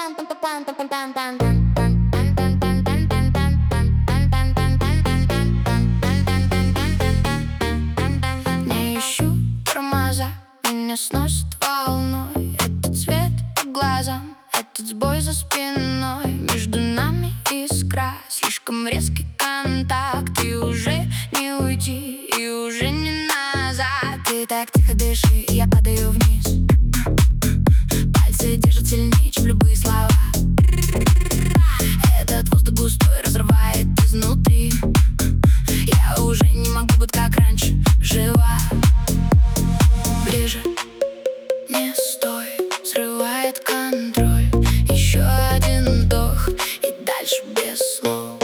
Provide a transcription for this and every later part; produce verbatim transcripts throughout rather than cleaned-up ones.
Не ищу тормоза, меня сносит волной. Этот цвет по глазам, этот сбой за спиной. Между нами искра, слишком резкий контакт. И уже не уйти, и уже не назад. Ты так тихо дыши, я падаю вниз. Пальцы держат сильнее, чем любые слова. Этот воздух густой разрывает изнутри. Я уже не могу быть как раньше, жива. Ближе, не стой, срывает контроль. Еще один вдох и дальше без слов.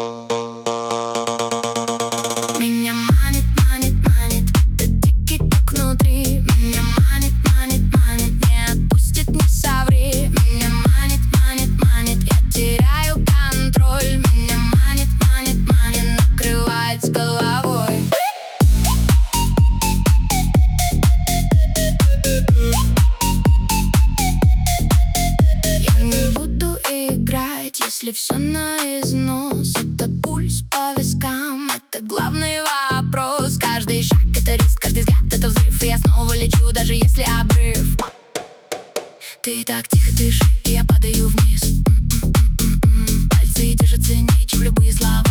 Меня манит, манит, манит, этот дикий ток внутри. Меня манит, манит, манит, не отпустит, не соври. Меня манит, манит, манит, я теряю контроль. Меня манит, манит, манит, накрывает с головой. Я не буду играть, если все на износ. Этот пульс по вискам, это главный вопрос. Каждый шаг — это риск, каждый взгляд — это взрыв. И я снова лечу, даже если обрыв. Ты так тихо дыши, и я падаю вниз. Пальцы держат сильнее, чем любые слова.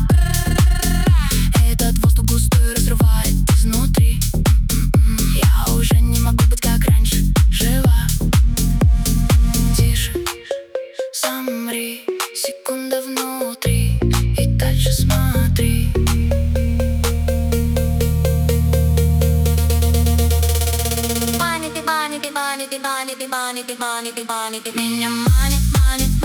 Этот воздух густой разрывает изнутри. Я уже не могу быть как раньше, жива. Тише, замри, секунда внутри, и дальше смотри. Манит, манит, манит, манит, манит, манит, манит. Меня манит, манит,